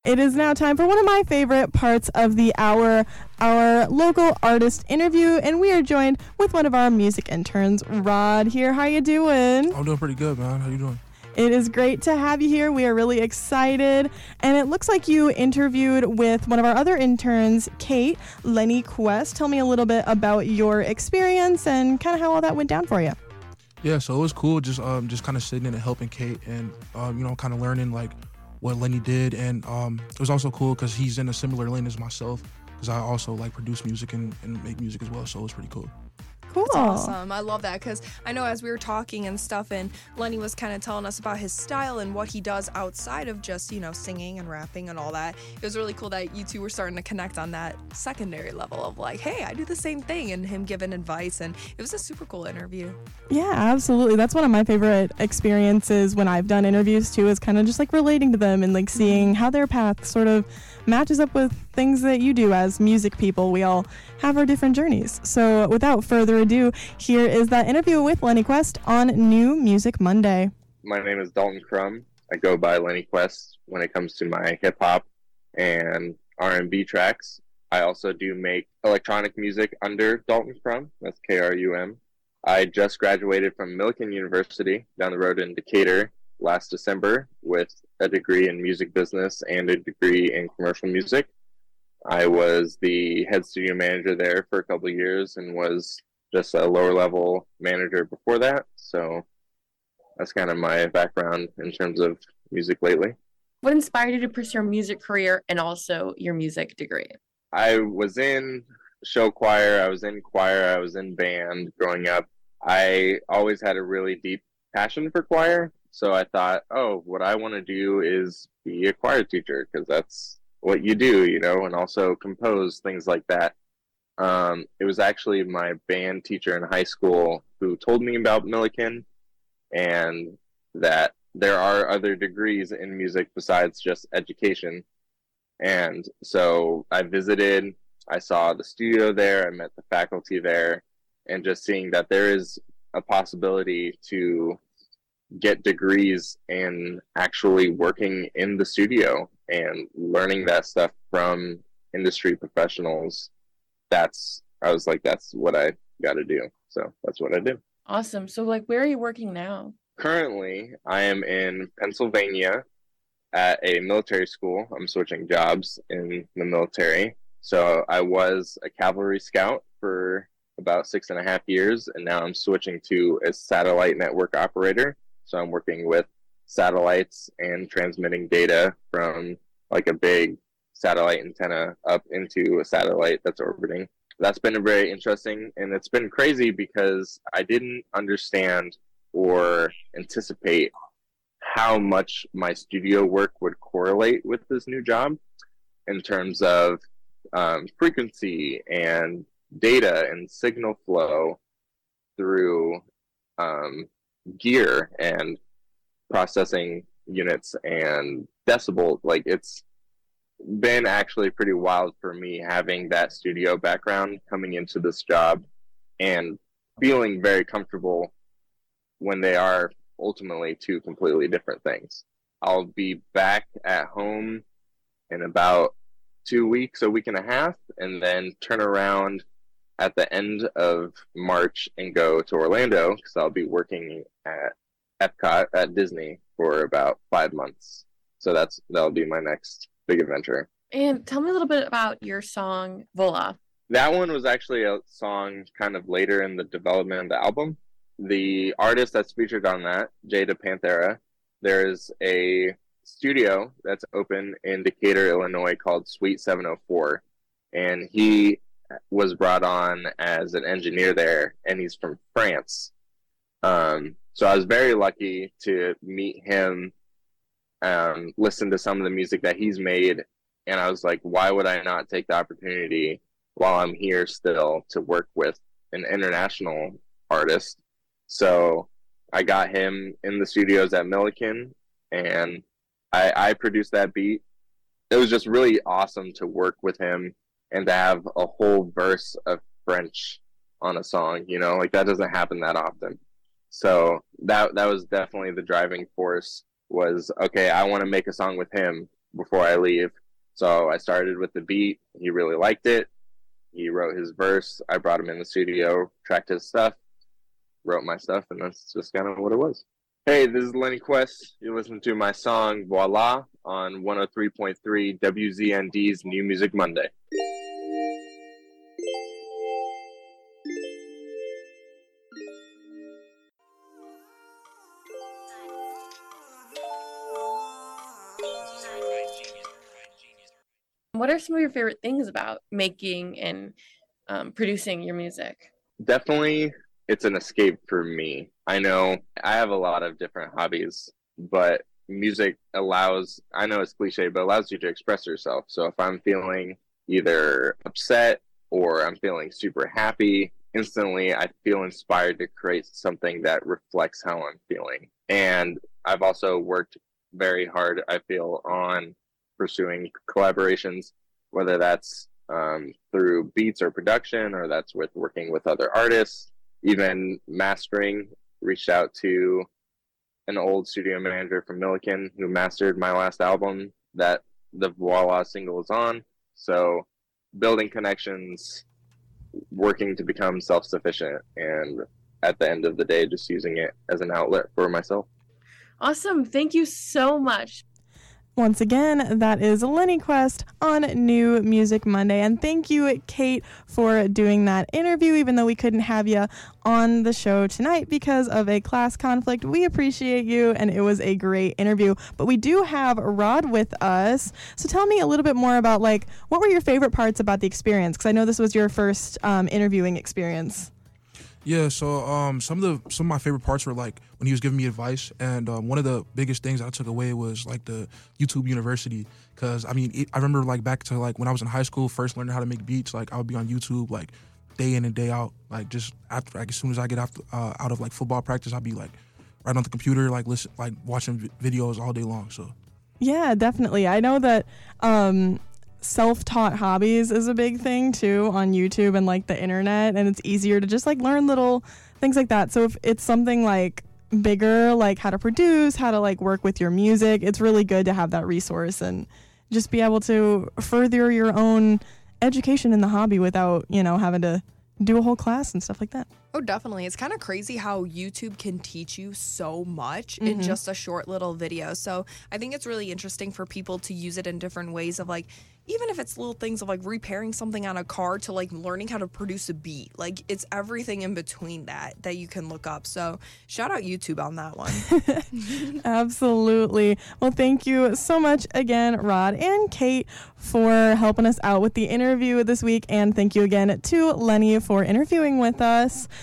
It is now time for one of my favorite parts of the hour, our local artist interview, and we are joined with one of our music interns, Rod here. How you doing? I'm doing pretty good, man. How you doing? It is great to have you here. We are really excited. And it looks like you interviewed with one of our other interns, Kate, Lenny Quest. Tell me a little bit about your experience and kind of how all that went down for you. Yeah, so it was cool just kind of sitting in and helping Kate and, kind of learning, like, what Lenny did. And it was also cool because he's in a similar lane as myself because I also, like, produce music and make music as well, so it was pretty cool. Cool. That's awesome. I love that because I know as we were talking and stuff, and Lenny was kind of telling us about his style and what he does outside of just, singing and rapping and all that. It was really cool that you two were starting to connect on that secondary level of like, hey, I do the same thing, and him giving advice. And it was a super cool interview. Yeah, absolutely. That's one of my favorite experiences when I've done interviews too, is kind of just like relating to them and like seeing how their path sort of matches up with things that you do as music people. We all have our different journeys. So without further ado, here is that interview with Lenny Quest on New Music Monday. My name is Dalton Crum. I go by Lenny Quest when it comes to my hip-hop and R&B tracks. I also do make electronic music under Dalton Crum. That's Krum. I just graduated from Millikan University down the road in Decatur last December with a degree in music business and a degree in commercial music. I was the head studio manager there for a couple of years and was just a lower level manager before that. So that's kind of my background in terms of music lately. What inspired you to pursue your music career and also your music degree? I was in show choir, I was in choir, I was in band growing up. I always had a really deep passion for choir. So I thought, what I want to do is be a choir teacher because that's what you do, and also compose, things like that. It was actually my band teacher in high school who told me about Millikan and that there are other degrees in music besides just education. And so I visited, I saw the studio there, I met the faculty there, and just seeing that there is a possibility to get degrees in actually working in the studio and learning that stuff from industry professionals. I was like, that's what I got to do. So that's what I do. Awesome. So where are you working now? Currently, I am in Pennsylvania at a military school. I'm switching jobs in the military. So I was a cavalry scout for about 6.5 years, and now I'm switching to a satellite network operator. So I'm working with satellites and transmitting data from like a big satellite antenna up into a satellite that's orbiting. That's been very interesting, and it's been crazy because I didn't understand or anticipate how much my studio work would correlate with this new job in terms of frequency and data and signal flow through gear and processing units and decibel. Like, it's been actually pretty wild for me having that studio background coming into this job and feeling very comfortable when they are ultimately two completely different things. I'll be back at home in about 2 weeks, a week and a half, and then turn around at the end of March and go to Orlando because I'll be working at Epcot at Disney for about 5 months. So that'll be my next big adventure. And tell me a little bit about your song, Vola. That one was actually a song kind of later in the development of the album. The artist that's featured on that, Jada Panthera, there's a studio that's open in Decatur, Illinois called Suite 704. And he was brought on as an engineer there, and he's from France. So I was very lucky to meet him, listen to some of the music that he's made, and I was like, why would I not take the opportunity while I'm here still to work with an international artist? So I got him in the studios at Millikan, and I produced that beat. It was just really awesome to work with him and to have a whole verse of French on a song, like that doesn't happen that often. So that was definitely the driving force was, okay, I want to make a song with him. before I leave. So I started with the beat. He really liked it. He wrote his verse. I brought him in the studio, tracked his stuff, wrote my stuff, and that's just kind of what it was. Hey, this is Lenny Quest. You listen to my song Voila on 103.3 WZND's New Music Monday. What are some of your favorite things about making and producing your music? Definitely, it's an escape for me. I know I have a lot of different hobbies, but music allows, I know it's cliche, but allows you to express yourself. So if I'm feeling either upset or I'm feeling super happy, instantly I feel inspired to create something that reflects how I'm feeling. And I've also worked very hard, I feel, on pursuing collaborations, whether that's through beats or production, or that's with working with other artists, even mastering. Reached out to an old studio manager from Milliken who mastered my last album that the Voila single is on. So building connections, working to become self-sufficient, and at the end of the day, just using it as an outlet for myself. Awesome. Thank you so much. Once again, that is Lenny Quest on New Music Monday. And thank you, Kate, for doing that interview, even though we couldn't have you on the show tonight because of a class conflict. We appreciate you, and it was a great interview. But we do have Rod with us. So tell me a little bit more about, like, what were your favorite parts about the experience? Because I know this was your first interviewing experience. Yeah, so some of my favorite parts were like when he was giving me advice, and one of the biggest things I took away was like the YouTube University, because I mean I remember like back to like when I was in high school, first learning how to make beats, like I would be on YouTube like day in and day out, like just after like as soon as I get out of like football practice, I'd be like right on the computer like watching videos all day long. So yeah, definitely. I know that self-taught hobbies is a big thing too on YouTube and like the internet, and it's easier to just like learn little things like that. So if it's something like bigger, like how to produce, how to like work with your music, it's really good to have that resource and just be able to further your own education in the hobby without, you know, having to do a whole class and stuff like that. Oh, definitely. It's kind of crazy how YouTube can teach you so much in just a short little video. So I think it's really interesting for people to use it in different ways of like, even if it's little things of like repairing something on a car to like learning how to produce a beat. Like it's everything in between that you can look up. So shout out YouTube on that one. Absolutely. Well, thank you so much again, Rod and Kate, for helping us out with the interview this week. And thank you again to Lenny for interviewing with us.